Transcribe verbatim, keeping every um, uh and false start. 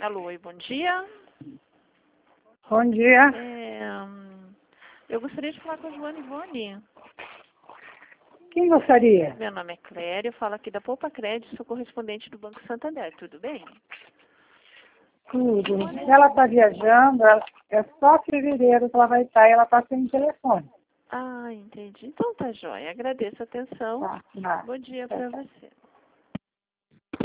Alô, oi, bom dia. Bom dia. É, hum, eu gostaria de falar com a Joana Ivone. Quem gostaria? Meu nome é Cléria, eu falo aqui da Poupa Crédito, sou correspondente do Banco Santander, tudo bem? Tudo. Ela está viajando, ela- é só fevereiro que ela vai estar e ela está sem telefone. Ah, entendi. Então tá jóia, agradeço a atenção. Tá, tá. Bom dia Tá, para tá. você.